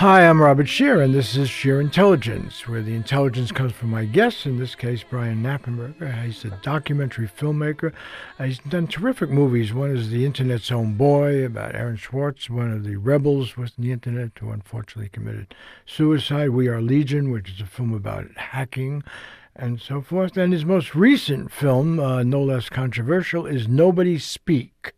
Hi, I'm Robert Scheer, and this is Scheer Intelligence, where the intelligence comes from my guest, in this case, Brian Knappenberger. He's a documentary filmmaker. He's done terrific movies. One is The Internet's Own Boy, about Aaron Swartz, one of the rebels within the Internet who unfortunately committed suicide. We Are Legion, which is a film about hacking and so forth. And his most recent film, no less controversial, is Nobody Speak,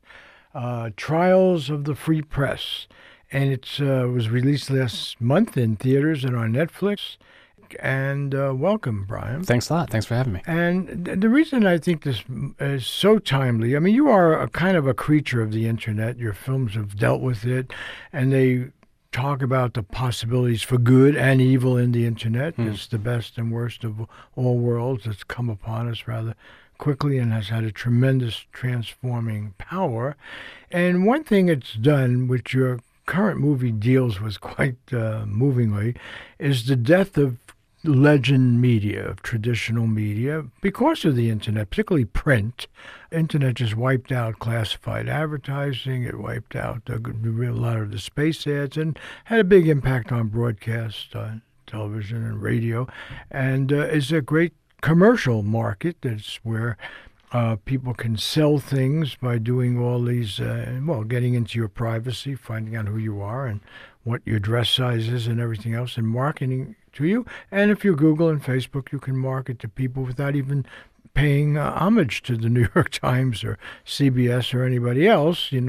Trials of the Free Press. And it was released last month in theaters and on Netflix. And welcome, Brian. Thanks a lot. Thanks for having me. And the reason I think this is so timely, I mean, you are a kind of a creature of the Internet. Your films have dealt with it, and they talk about the possibilities for good and evil in the Internet. It's the best and worst of all worlds that's come upon us rather quickly and has had a tremendous transforming power. And one thing it's done, which your current movie deals with quite movingly, is the death of legend media, of traditional media, because of the Internet, particularly print. Internet just wiped out classified advertising. It wiped out a lot of the space ads and had a big impact on broadcast television and radio, and is a great commercial market. That's where people can sell things by doing all these, getting into your privacy, finding out who you are and what your dress size is and everything else, and marketing to you. And if you're Google and Facebook, you can market to people without even paying homage to the New York Times or CBS or anybody else. You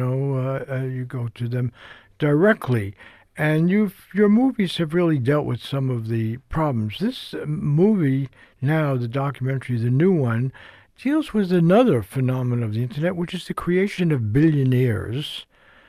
go to them directly. And your movies have really dealt with some of the problems. This movie now, the documentary, the new one, deals with another phenomenon of the Internet, which is the creation of billionaires,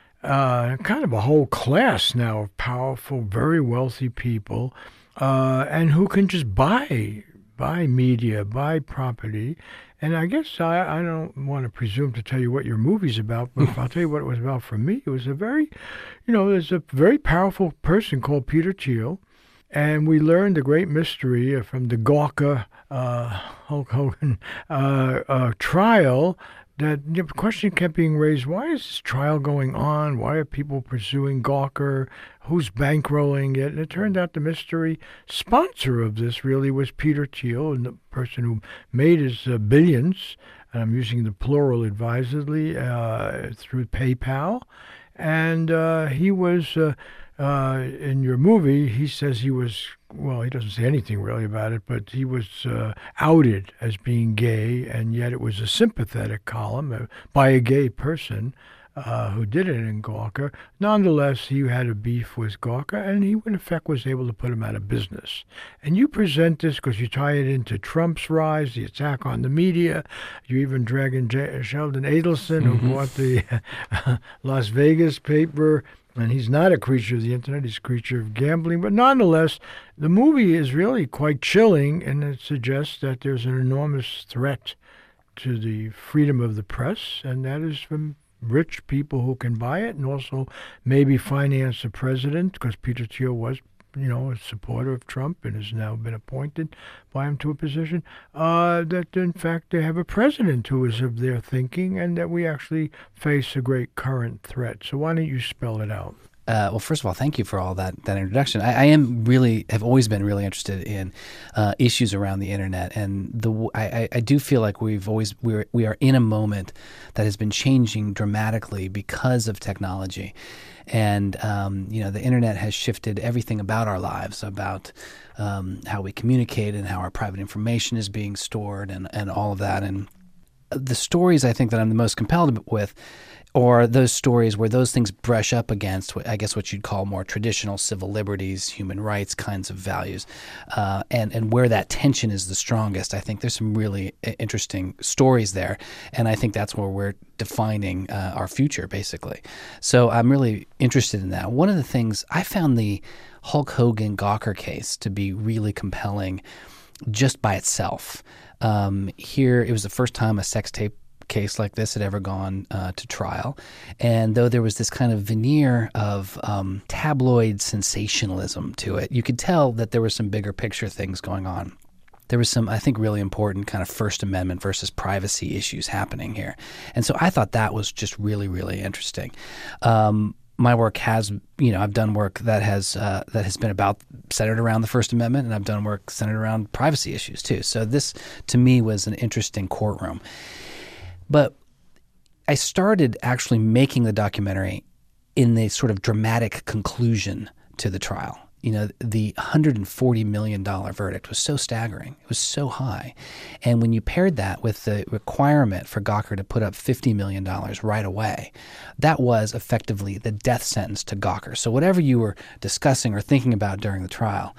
kind of a whole class now of powerful, very wealthy people, and who can just buy media, buy property. And I guess I don't want to presume to tell you what your movie's about, but I'll tell you what it was about for me. It was there's a very powerful person called Peter Thiel, and we learned the great mystery from the Gawker Hulk Hogan trial. That the question kept being raised: why is this trial going on? Why are people pursuing Gawker? Who's bankrolling it? And it turned out the mystery sponsor of this really was Peter Thiel, and the person who made his billions. And I'm using the plural advisedly through PayPal, and he was. In your movie, he says he was, he doesn't say anything really about it, but he was outed as being gay, and yet it was a sympathetic column by a gay person who did it in Gawker. Nonetheless, he had a beef with Gawker, and he, in effect, was able to put him out of business. And you present this because you tie it into Trump's rise, the attack on the media. You even drag in Sheldon Adelson, who bought the Las Vegas paper. And he's not a creature of the Internet, he's a creature of gambling. But nonetheless, the movie is really quite chilling, and it suggests that there's an enormous threat to the freedom of the press, and that is from rich people who can buy it and also maybe finance the president, because Peter Thiel was, a supporter of Trump and has now been appointed by him to a position, that in fact they have a president who is of their thinking and that we actually face a great current threat. So why don't you spell it out? Well, first of all, thank you for all that introduction. I have always been really interested in issues around the Internet, and I do feel like we are in a moment that has been changing dramatically because of technology. And, the Internet has shifted everything about our lives, about how we communicate and how our private information is being stored and all of that. And the stories I think that I'm the most compelled with are those stories where those things brush up against, what you'd call more traditional civil liberties, human rights kinds of values, and where that tension is the strongest. I think there's some really interesting stories there, and I think that's where we're defining our future, basically. So I'm really interested in that. One of the things, I found the Hulk Hogan Gawker case to be really compelling just by itself. Here, it was the first time a sex tape case like this had ever gone to trial. And though there was this kind of veneer of tabloid sensationalism to it, you could tell that there were some bigger picture things going on. There was some, I think, really important kind of First Amendment versus privacy issues happening here. And so I thought that was just really, really interesting. my work has, I've done work that has been centered around the First Amendment, and I've done work centered around privacy issues too. So this, to me, was an interesting courtroom. But I started actually making the documentary in the sort of dramatic conclusion to the trial. The $140 million verdict was so staggering. It was so high. And when you paired that with the requirement for Gawker to put up $50 million right away, that was effectively the death sentence to Gawker. So whatever you were discussing or thinking about during the trial,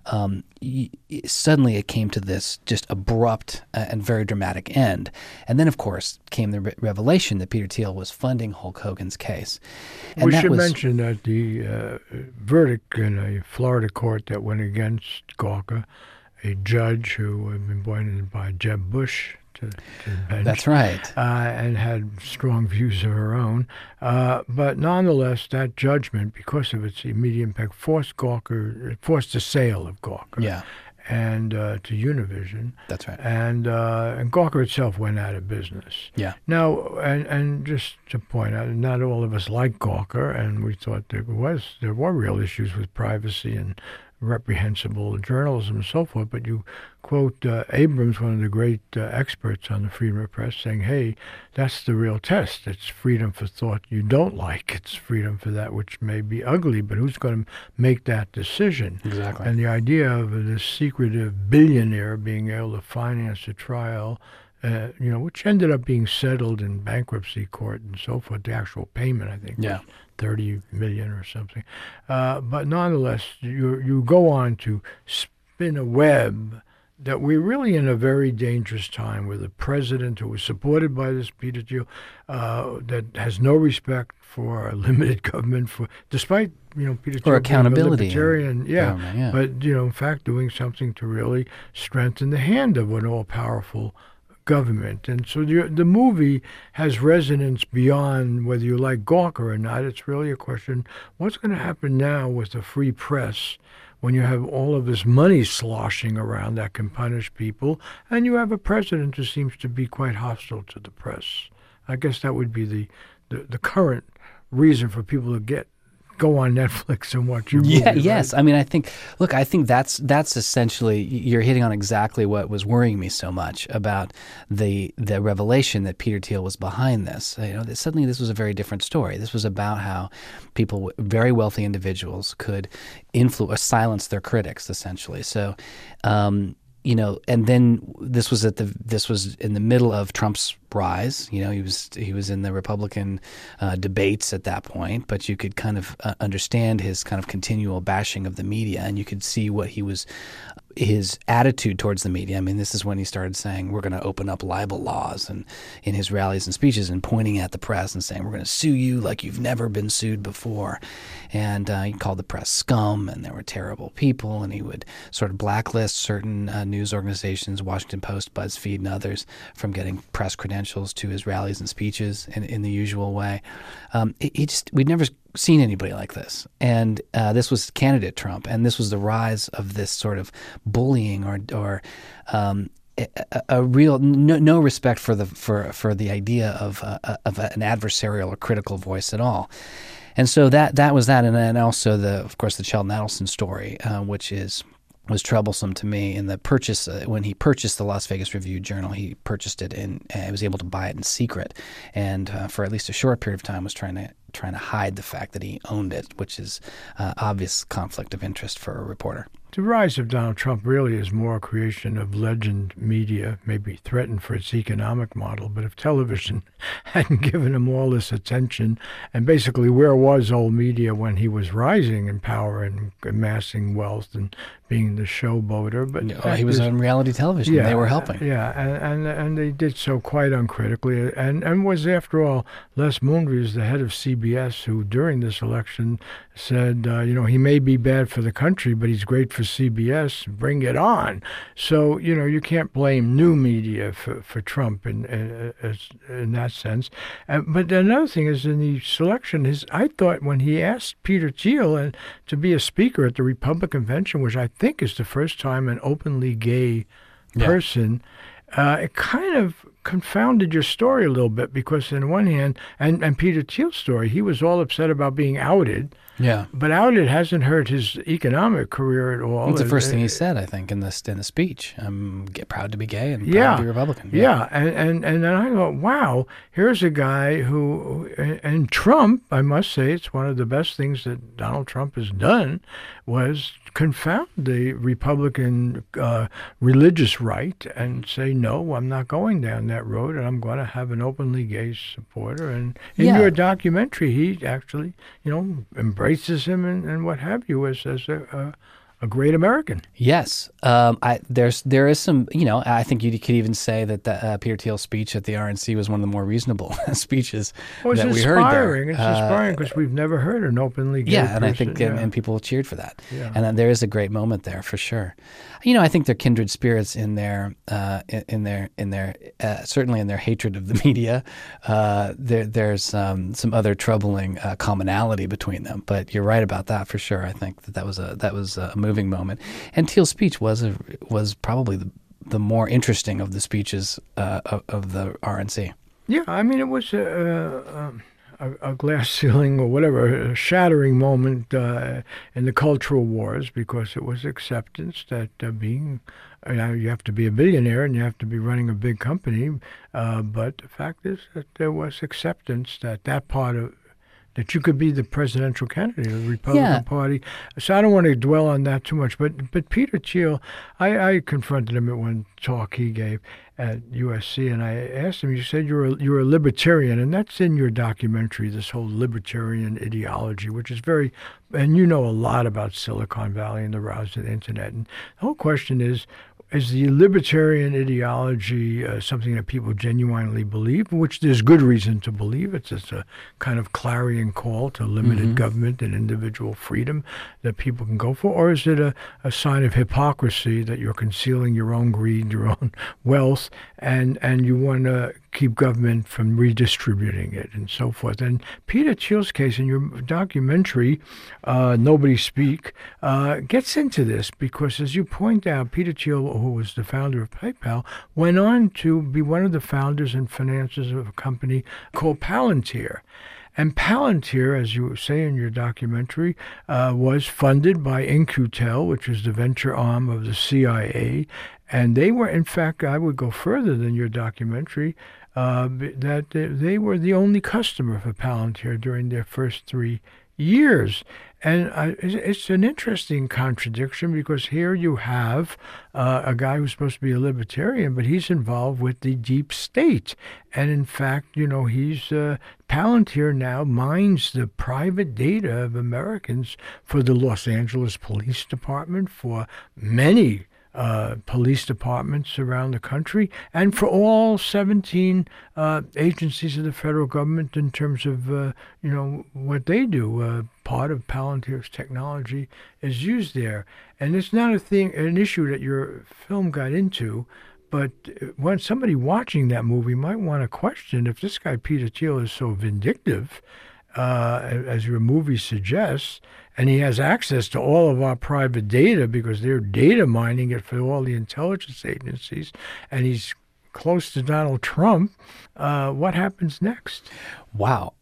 suddenly it came to this just abrupt and very dramatic end. And then, of course, came the revelation that Peter Thiel was funding Hulk Hogan's case. And we should mention that the verdict in a Florida court that went against Gawker, a judge who had been appointed by Jeb Bush to the bench. That's right. And had strong views of her own. But nonetheless, that judgment, because of its immediate impact, forced the sale of Gawker. Yeah. And to Univision. That's right. And Gawker itself went out of business. Yeah. Now, and just to point out, not all of us like Gawker, and we thought there were real issues with privacy and reprehensible journalism and so forth, but you quote Abrams, one of the great experts on the freedom of press, saying, hey, that's the real test. It's freedom for thought you don't like. It's freedom for that which may be ugly, but who's going to make that decision? Exactly. And the idea of this secretive billionaire being able to finance a trial, which ended up being settled in bankruptcy court and so forth, the actual payment, I think, was $30 million or something. But nonetheless, you go on to spin a web that we're really in a very dangerous time with a president who was supported by this Peter Thiel, that has no respect for limited government, despite Peter Thiel or accountability, being a libertarian, but in fact doing something to really strengthen the hand of an all-powerful government. And so the movie has resonance beyond whether you like Gawker or not. It's really a question, what's going to happen now with the free press when you have all of this money sloshing around that can punish people, and you have a president who seems to be quite hostile to the press? I guess that would be the current reason for people to go on Netflix and watch your movie. Yes. I mean, I think that's essentially, you're hitting on exactly what was worrying me so much about the revelation that Peter Thiel was behind this. Suddenly this was a very different story. This was about how people, very wealthy individuals, could silence their critics, essentially. So, and then this was in the middle of Trump's rise. He was in the Republican debates at that point, but you could kind of understand his kind of continual bashing of the media, and you could see what his attitude towards the media. I mean, this is when he started saying we're going to open up libel laws, and in his rallies and speeches, and pointing at the press and saying we're going to sue you like you've never been sued before. And he called the press scum, and they were terrible people, and he would sort of blacklist certain news organizations, Washington Post, BuzzFeed, and others, from getting press credentials to his rallies and speeches in the usual way. We'd never seen anybody like this. And this was candidate Trump, and this was the rise of this sort of bullying or a real no respect for the idea of an adversarial or critical voice at all. And so that was that, and then also of course the Sheldon Adelson story, which was troublesome to me in the purchase. When he purchased the Las Vegas Review-Journal, he purchased it and was able to buy it in secret, and for at least a short period of time was trying to hide the fact that he owned it, which is obvious conflict of interest for a reporter. The rise of Donald Trump really is more a creation of legend media, maybe threatened for its economic model. But if television hadn't given him all this attention, and basically where was old media when he was rising in power and amassing wealth and being the showboater? But he was on reality television. They were helping. Yeah, and they did so quite uncritically. And was, after all, Les Moonves, the head of CBS, who during this election said, he may be bad for the country, but he's great for CBS. Bring it on. So, you can't blame new media for Trump in that sense. But another thing is, in the selection, I thought when he asked Peter Thiel to be a speaker at the Republican convention, which I think is the first time an openly gay person, it kind of confounded your story a little bit because, on one hand, and Peter Thiel's story, he was all upset about being outed. Yeah. But outed hasn't hurt his economic career at all. It's the first thing he said, I think, in the speech. I'm proud to be gay and proud to be Republican. Yeah. And then I thought, wow, here's a guy who, and Trump, I must say, it's one of the best things that Donald Trump has done, was confound the Republican religious right and say, no, I'm not going down that road, and I'm going to have an openly gay supporter. And in your documentary, he actually, embraces him and what have you as a great American. Yes. There is some, I think you could even say that Peter Thiel's speech at the RNC was one of the more reasonable speeches that we heard there. It's inspiring because we've never heard an openly gay person. And I think and people cheered for that. Yeah. And there is a great moment there for sure. I think they're kindred spirits in their certainly in their hatred of the media. There's some other troubling commonality between them. But you're right about that for sure. I think that was a moving moment. And Thiel's speech was probably the more interesting of the speeches of the RNC. Yeah, I mean, it was a glass ceiling or whatever, a shattering moment in the cultural wars because it was acceptance that you have to be a billionaire and you have to be running a big company. But the fact is that there was acceptance that part of that you could be the presidential candidate of the Republican Party. So I don't want to dwell on that too much. But Peter Thiel, I confronted him at one talk he gave at USC, and I asked him, you said you're a libertarian, and that's in your documentary, this whole libertarian ideology, which is very, and you know a lot about Silicon Valley and the rise of the internet. And the whole question is the libertarian ideology something that people genuinely believe, which there's good reason to believe? It's a kind of clarion call to limited government and individual freedom that people can go for? Or is it a sign of hypocrisy that you're concealing your own greed, your own wealth, and you want to keep government from redistributing it and so forth? And Peter Thiel's case in your documentary, Nobody Speak, gets into this because, as you point out, Peter Thiel, who was the founder of PayPal, went on to be one of the founders and financiers of a company called Palantir. And Palantir, as you say in your documentary, was funded by In-Q-Tel, which was the venture arm of the CIA. And they were, in fact, I would go further than your documentary, that they were the only customer for Palantir during their first 3 years. And it's an interesting contradiction because here you have a guy who's supposed to be a libertarian, but he's involved with the deep state. And in fact, he's Palantir now mines the private data of Americans for the Los Angeles Police Department, for many police departments around the country, and for all 17 agencies of the federal government in terms of what they do. Part of Palantir's technology is used there, and it's not an issue that your film got into. But when somebody watching that movie might want to question if this guy Peter Thiel is so vindictive, as your movie suggests, and he has access to all of our private data because they're data mining it for all the intelligence agencies, and he's close to Donald Trump, what happens next? Wow.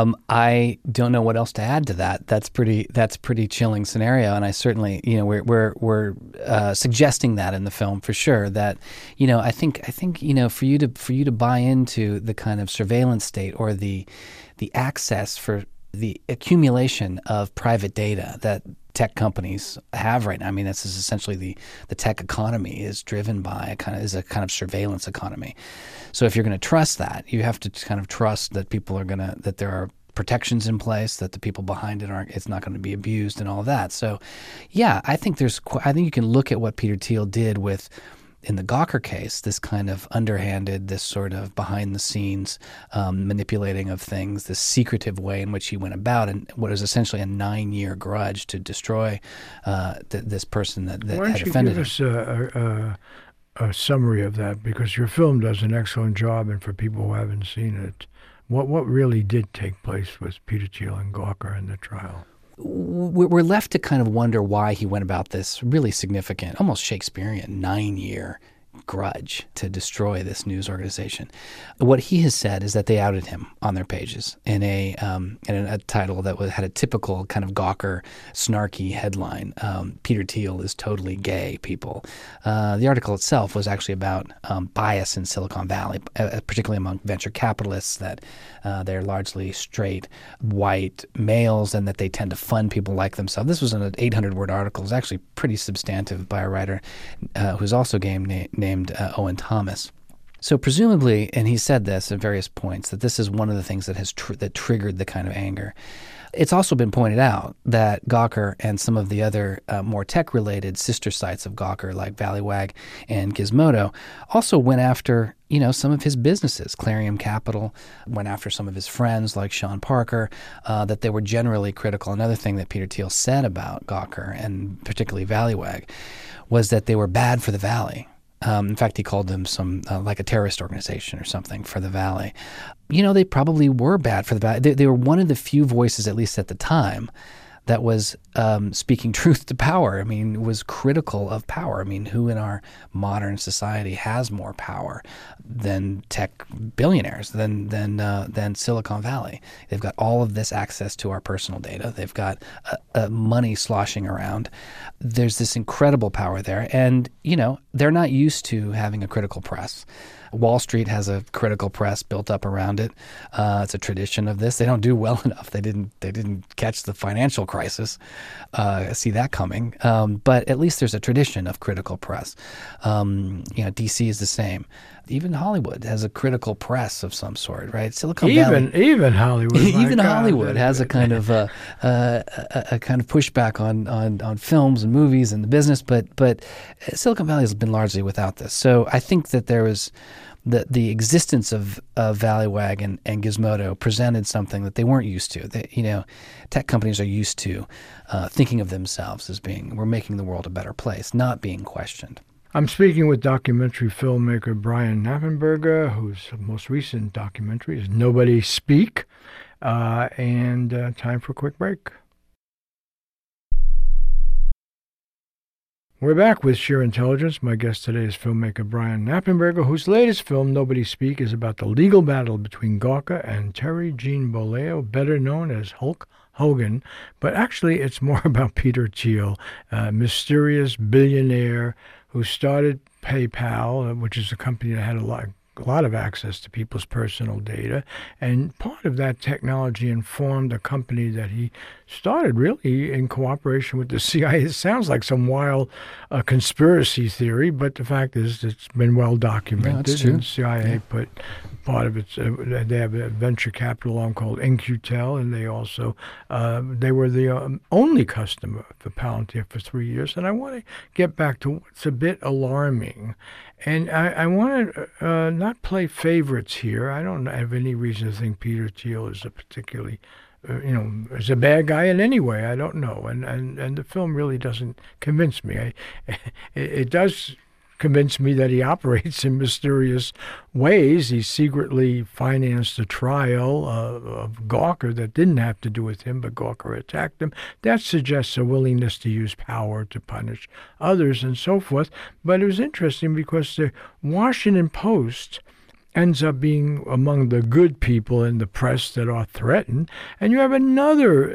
I don't know what else to add to that. That's pretty chilling scenario. And I certainly, we're suggesting that in the film for sure, that, I think, for you to buy into the kind of surveillance state or the access for the accumulation of private data that tech companies have right now. I mean, this is essentially the tech economy is driven by a kind of surveillance economy. So if you're going to trust that, you have to kind of trust that that there are protections in place, that the people behind it's not going to be abused and all of that. So, yeah, I think you can look at what Peter Thiel did in the Gawker case, this kind of underhanded, this sort of behind-the-scenes manipulating of things, this secretive way in which he went about, and what is essentially a 9-year grudge to destroy this person that had offended him. Why don't you give us a summary of that? Because your film does an excellent job, and for people who haven't seen it, what really did take place with Peter Thiel and Gawker in the trial? We're left to kind of wonder why he went about this really significant, almost Shakespearean 9-year grudge to destroy this news organization. What he has said is that they outed him on their pages in a title that had a typical kind of Gawker, snarky headline. Peter Thiel is totally gay, people. The article itself was actually about bias in Silicon Valley, particularly among venture capitalists, that they're largely straight, white males and that they tend to fund people like themselves. This was an 800-word article. It was actually pretty substantive by a writer who's also named Owen Thomas. So presumably, and he said this at various points, that this is one of the things that has that triggered the kind of anger. It's also been pointed out that Gawker and some of the other more tech-related sister sites of Gawker, like Valleywag and Gizmodo, also went after some of his businesses. Clarion Capital went after some of his friends like Sean Parker, that they were generally critical. Another thing that Peter Thiel said about Gawker, and particularly Valleywag, was that they were bad for the Valley. In fact, he called them like a terrorist organization or something for the Valley. They probably were bad for the Valley. They were one of the few voices, at least at the time, that was speaking truth to power. I mean, was critical of power. I mean, who in our modern society has more power than tech billionaires, than Silicon Valley? They've got all of this access to our personal data. They've got money sloshing around. There's this incredible power there. And, they're not used to having a critical press. Wall Street has a critical press built up around it. It's a tradition of this. They don't do well enough. They didn't catch the financial crisis, see that coming. But at least there's a tradition of critical press. DC is the same. Even Hollywood has a critical press of some sort, right? Silicon Valley, even Hollywood, even Hollywood has a kind of a kind of pushback on films and movies and the business. But Silicon Valley has been largely without this. So I think that there was the existence of Valleywag and Gizmodo presented something that they weren't used to. Tech companies are used to thinking of themselves as we're making the world a better place, not being questioned. I'm speaking with documentary filmmaker Brian Knappenberger, whose most recent documentary is Nobody Speak, and time for a quick break. We're back with Sheer Intelligence. My guest today is filmmaker Brian Knappenberger, whose latest film, Nobody Speak, is about the legal battle between Gawker and Terry Jean Bollea, better known as Hulk Hogan. But actually, it's more about Peter Thiel, a mysterious billionaire who started PayPal, which is a company that had a lot of access to people's personal data. And part of that technology informed a company that he started really in cooperation with the CIA. It sounds like some wild conspiracy theory, but the fact is it's been well documented. No, it's true. And the CIA put part of its, they have a venture capital arm called In-Q-Tel, and they also, they were the only customer for Palantir for 3 years. And I want to get back to what's a bit alarming. And I want to not play favorites here. I don't have any reason to think Peter Thiel is a particularly, is a bad guy in any way. I don't know. And the film really doesn't convince me. It does convince me that he operates in mysterious ways. He secretly financed a trial of Gawker that didn't have to do with him, but Gawker attacked him. That suggests a willingness to use power to punish others and so forth. But it was interesting because the Washington Post ends up being among the good people in the press that are threatened. And you have another,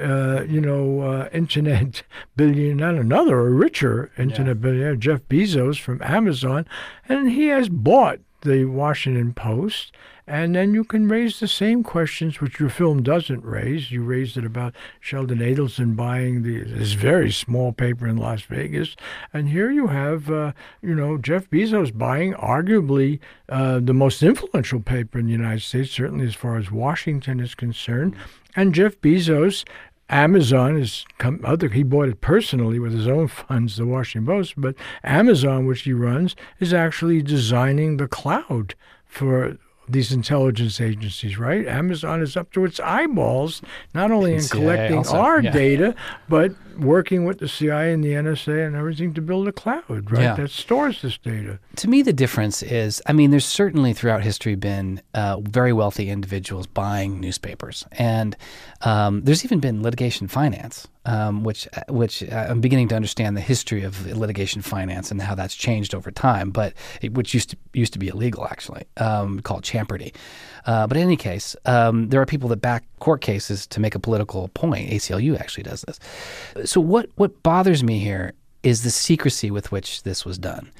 internet billionaire, a richer internet billionaire, Jeff Bezos from Amazon, and he has bought the Washington Post. And then you can raise the same questions, which your film doesn't raise. You raised it about Sheldon Adelson buying this very small paper in Las Vegas. And here you have, Jeff Bezos buying arguably the most influential paper in the United States, certainly as far as Washington is concerned. And Jeff Bezos, Amazon he bought it personally with his own funds, the Washington Post, but Amazon, which he runs, is actually designing the cloud for these intelligence agencies, right? Amazon is up to its eyeballs, not only in collecting our data, but working with the CIA and the NSA and everything to build a cloud, right? Yeah. That stores this data. To me, the difference is, I mean, there's certainly throughout history been very wealthy individuals buying newspapers, and there's even been litigation finance, which I'm beginning to understand the history of litigation finance and how that's changed over time, which used to be illegal actually, called champerty. But in any case, there are people that back court cases to make a political point. ACLU actually does this. So what bothers me here is the secrecy with which this was done.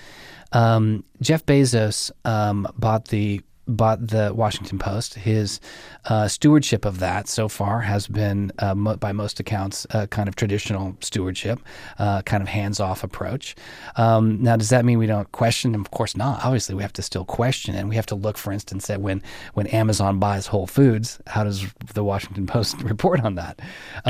Jeff Bezos bought the Washington Post. His stewardship of that so far has been, by most accounts, kind of traditional stewardship, kind of hands-off approach. Now, does that mean we don't question him? Of course not. Obviously, we have to still question, and we have to look, for instance, at when Amazon buys Whole Foods, how does the Washington Post report on that?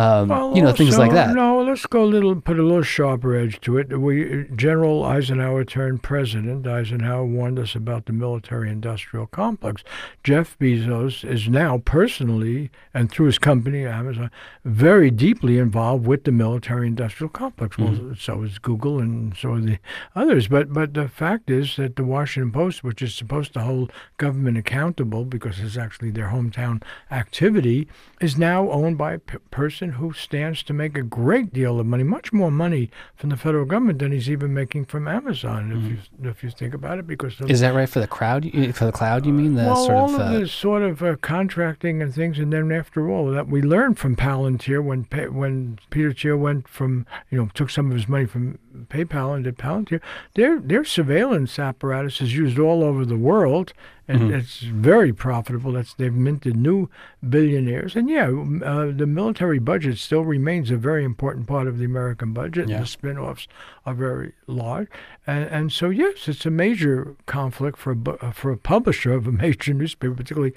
Things like that. No, let's put a little sharper edge to it. General Eisenhower turned president. Eisenhower warned us about the military-industrial complex. Jeff Bezos is now personally, and through his company, Amazon, very deeply involved with the military-industrial complex. Mm-hmm. Well, so is Google and so are the others. But the fact is that the Washington Post, which is supposed to hold government accountable because it's actually their hometown activity, is now owned by a person who stands to make a great deal of money, much more money from the federal government than he's even making from Amazon, mm-hmm. if you think about it. Because is that right for the cloud? You mean the all of this sort of contracting and things, and then after all that we learned from Palantir when Peter Thiel went from took some of his money from PayPal and did Palantir, their surveillance apparatus is used all over the world, and mm-hmm. it's very profitable. They've minted new billionaires, and the military budget still remains a very important part of the American budget. Yeah. And the spin-offs are very large, and so yes, it's a major conflict for a publisher of a major newspaper, particularly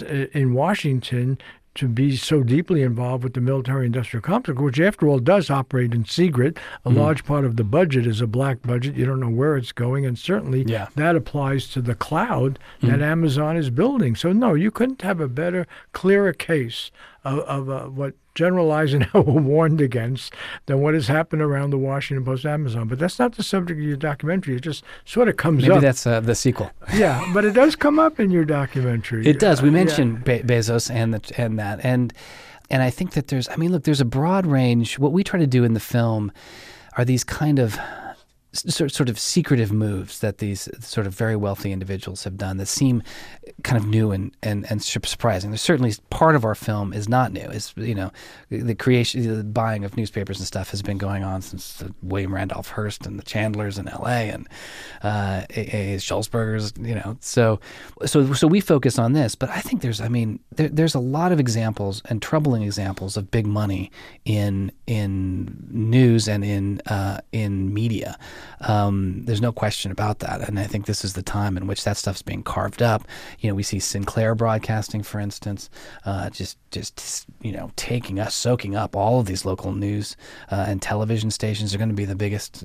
in Washington, to be so deeply involved with the military-industrial complex, which after all does operate in secret. A mm-hmm. large part of the budget is a black budget. You don't know where it's going, and certainly that applies to the cloud that mm-hmm. Amazon is building. So no, you couldn't have a better, clearer case of what General Eisenhower warned against than what has happened around the Washington Post Amazon. But that's not the subject of your documentary. It just sort of comes up. Maybe that's the sequel. Yeah, but it does come up in your documentary. It does. We mentioned Bezos and I think that there's a broad range. What we try to do in the film are these kind of sort of secretive moves that these sort of very wealthy individuals have done that seem kind of new and surprising. There's certainly part of our film is not new. It's the creation, the buying of newspapers and stuff has been going on since William Randolph Hearst and the Chandlers in L.A. and A. Schulzbergers. So we focus on this, but I think there's a lot of examples and troubling examples of big money in news and in media. There's no question about that, and I think this is the time in which that stuff's being carved up. We see Sinclair Broadcasting, for instance, just soaking up all of these local news and television stations. Are going to be the biggest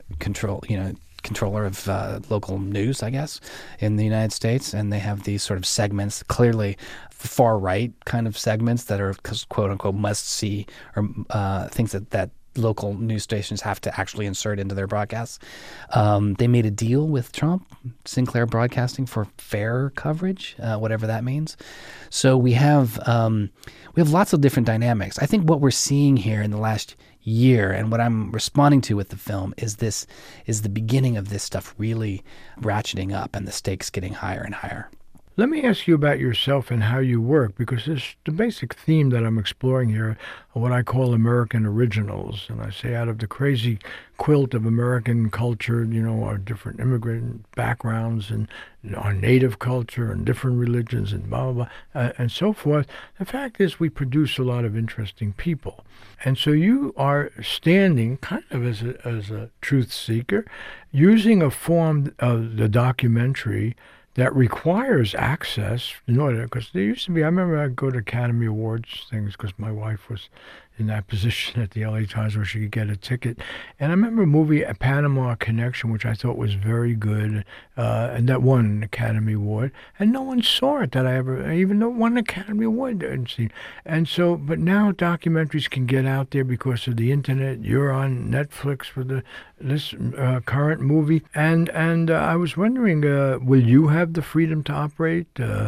controller of local news, I guess, in the United States, and they have these sort of segments, clearly far right kind of segments that are quote unquote must see or things that local news stations have to actually insert into their broadcasts. They made a deal with Trump, Sinclair Broadcasting, for fair coverage, whatever that means. So we have lots of different dynamics. I think what we're seeing here in the last year, and what I'm responding to with the film, is the beginning of this stuff really ratcheting up and the stakes getting higher and higher. Let me ask you about yourself and how you work, because the basic theme that I'm exploring here are what I call American originals. And I say out of the crazy quilt of American culture, our different immigrant backgrounds and our native culture and different religions and blah, blah, blah, and so forth. The fact is we produce a lot of interesting people. And so you are standing kind of as a truth seeker, using a form of the documentary that requires access in order, because there used to be, I remember I'd go to Academy Awards things because my wife was in that position at the LA Times where she could get a ticket. And I remember a movie, A Panama Connection, which I thought was very good, and that won an Academy Award. And no one saw it that I ever, even though it won an Academy Award, didn't see. And so, but now documentaries can get out there because of the internet. You're on Netflix with this current movie. And I was wondering, will you have the freedom to operate?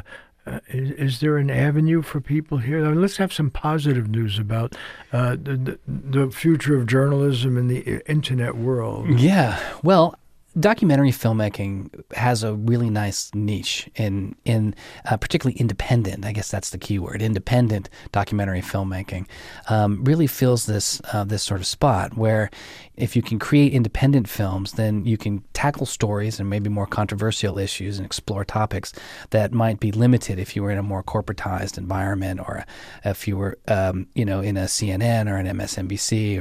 Is there an avenue for people here? I mean, let's have some positive news about the future of journalism in the internet world. Yeah, well, documentary filmmaking has a really nice niche in particularly independent. I guess that's the key word. Independent documentary filmmaking really fills this sort of spot where if you can create independent films, then you can tackle stories and maybe more controversial issues and explore topics that might be limited if you were in a more corporatized environment, or if you were in a CNN or an MSNBC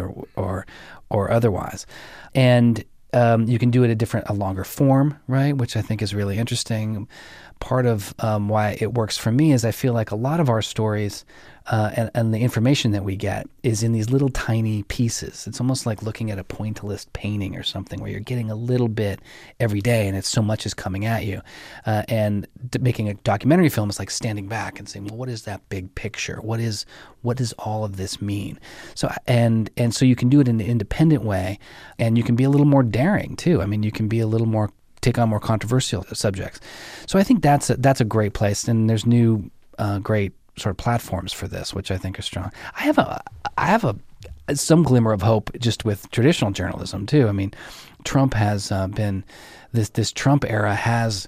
or otherwise. And you can do it a longer form, right? Which I think is really interesting. Part of why it works for me is I feel like a lot of our stories and the information that we get is in these little tiny pieces. It's almost like looking at a pointillist painting or something where you're getting a little bit every day and it's so much is coming at you. And making a documentary film is like standing back and saying, well, what is that big picture? What does all of this mean? So so you can do it in an independent way, and you can be a little more daring too. I mean, you can be a little more take on more controversial subjects. So I think that's a great place, and there's new great sort of platforms for this, which I think are strong. I have some glimmer of hope just with traditional journalism too. I mean, Trump has been this Trump era has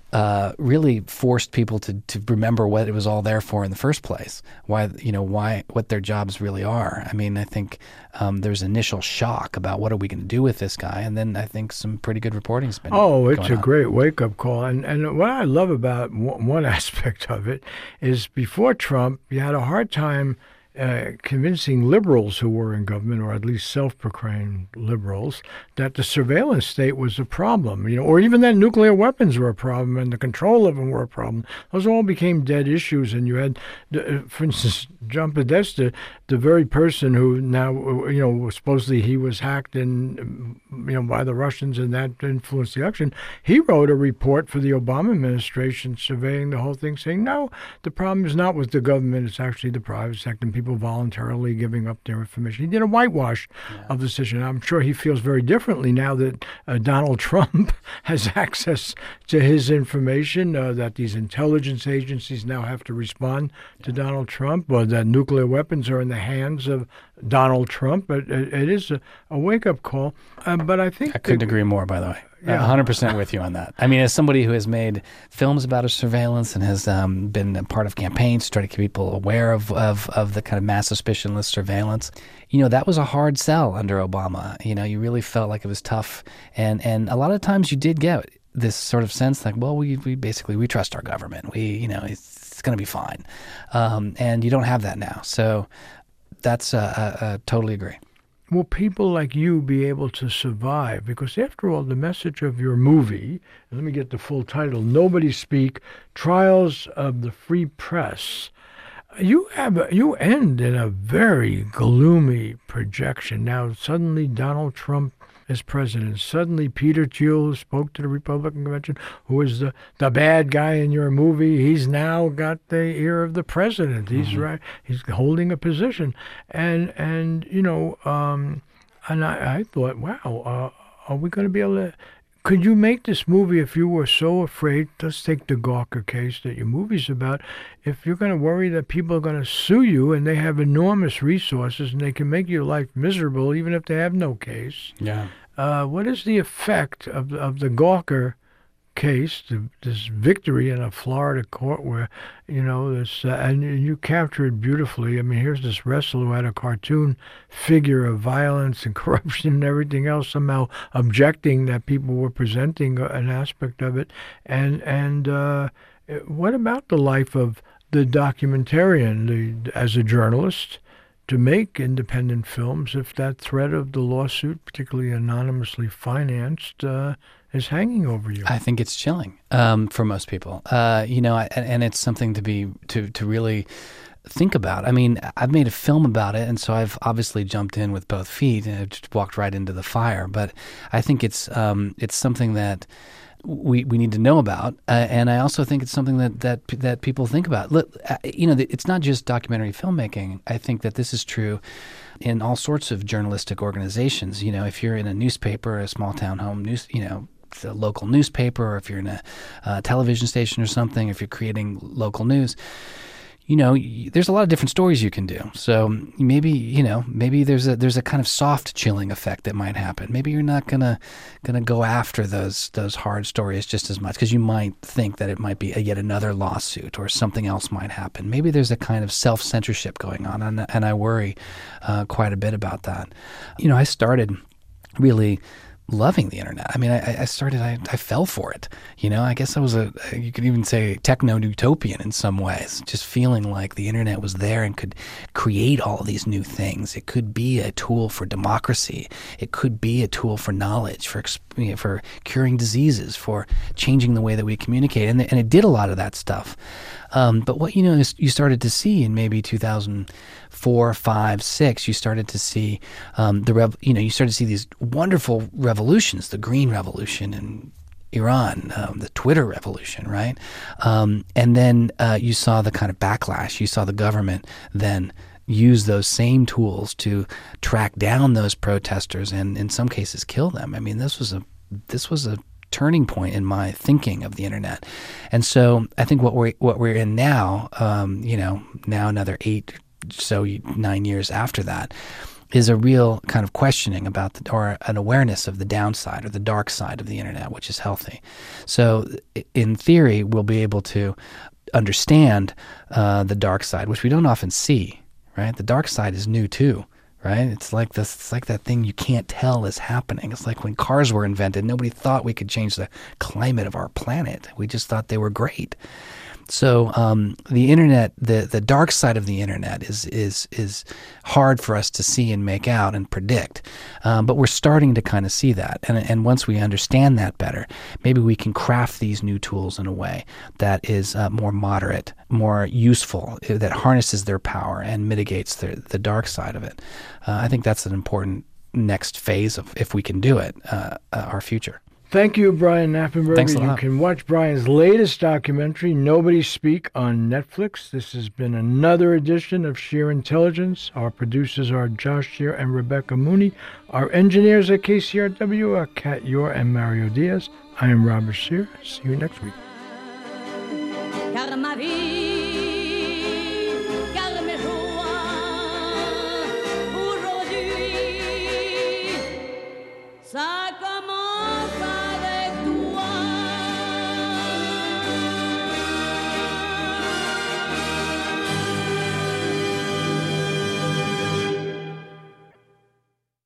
really forced people to remember what it was all there for in the first place. Why what their jobs really are. I mean, I think there's initial shock about what are we going to do with this guy, and then I think some pretty good reporting has been. Oh, it's a great wake up call, and what I love about one aspect of it is before Trump, you had a hard time convincing liberals who were in government, or at least self-proclaimed liberals, that the surveillance state was a problem, or even that nuclear weapons were a problem and the control of them were a problem. Those all became dead issues, and you had, for instance, John Podesta, the very person who now, supposedly he was hacked and, by the Russians and that influenced the election. He wrote a report for the Obama administration surveying the whole thing, saying, no, the problem is not with the government, it's actually the private sector and people voluntarily giving up their information. He did a whitewash of the situation. I'm sure he feels very differently now that Donald Trump has access to his information, that these intelligence agencies now have to respond to Donald Trump, or that nuclear weapons are in the hands of Donald Trump. But it is a wake-up call. But I think I couldn't agree more, by the way. Yeah. 100% with you on that. I mean, as somebody who has made films about a surveillance and has been a part of campaigns to try to keep people aware of the kind of mass suspicionless surveillance, that was a hard sell under Obama. You really felt like it was tough. And a lot of times you did get this sort of sense like, well, we trust our government. It's going to be fine. And you don't have that now. So that's totally agree. Will people like you be able to survive? Because after all, the message of your movie, and let me get the full title, Nobody Speak, Trials of the Free Press, you end in a very gloomy projection. Now, suddenly Donald Trump is president. Suddenly Peter Thiel, who spoke to the Republican convention, who is the bad guy in your movie, he's now got the ear of the president. He's right. He's holding a position. And I thought, wow, are we going to be able to... Could you make this movie if you were so afraid? Let's take the Gawker case that your movie's about. If you're going to worry that people are going to sue you and they have enormous resources and they can make your life miserable even if they have no case. Yeah. What is the effect of the Gawker case, this victory in a Florida court where, this, and you capture it beautifully. I mean, here's this wrestler who had a cartoon figure of violence and corruption and everything else, somehow objecting that people were presenting an aspect of it. And what about the life of the documentarian, as a journalist, to make independent films if that threat of the lawsuit, particularly anonymously financed, is hanging over you? I think it's chilling for most people. And it's something to really think about. I mean, I've made a film about it, and so I've obviously jumped in with both feet and I've just walked right into the fire. But I think it's something that we need to know about, and I also think it's something that people think about. Look, it's not just documentary filmmaking. I think that this is true in all sorts of journalistic organizations. If you're in a newspaper, a small town home news, the local newspaper, or if you're in a television station or something, if you're creating local news, there's a lot of different stories you can do. So maybe there's a kind of soft chilling effect that might happen. Maybe you're not gonna go after those hard stories just as much, because you might think that it might be yet another lawsuit or something else might happen. Maybe there's a kind of self-censorship going on, and I worry quite a bit about that. I started really loving the internet. I mean, I fell for it. I guess I was you could even say techno-utopian in some ways, just feeling like the internet was there and could create all these new things. It could be a tool for democracy. It could be a tool for knowledge, for curing diseases, for changing the way that we communicate. And it did a lot of that stuff. But what you started to see in maybe 2004, 5, 6, you started to see you started to see these wonderful revolutions, the Green Revolution in Iran, the Twitter revolution, right? And then you saw the kind of backlash. You saw the government then use those same tools to track down those protesters and in some cases kill them. I mean, this was a turning point in my thinking of the internet. And so I think what we're in now, now another 9 years after that, is a real kind of questioning about or an awareness of the downside or the dark side of the internet, which is healthy. So in theory, we'll be able to understand the dark side, which we don't often see, right? The dark side is new too. Right? It's like that thing you can't tell is happening. It's like when cars were invented, nobody thought we could change the climate of our planet. We just thought they were great. So the internet, the dark side of the internet is hard for us to see and make out and predict. But we're starting to kind of see that. And once we understand that better, maybe we can craft these new tools in a way that is more moderate, more useful, that harnesses their power and mitigates the dark side of it. I think that's an important next phase of, if we can do it, our future. Thank you, Brian Knappenberger. Thanks a lot. You can watch Brian's latest documentary, Nobody Speak, on Netflix. This has been another edition of Sheer Intelligence. Our producers are Josh Shear and Rebecca Mooney. Our engineers at KCRW are Kat Yor and Mario Diaz. I am Robert Shear. See you next week. Ça commence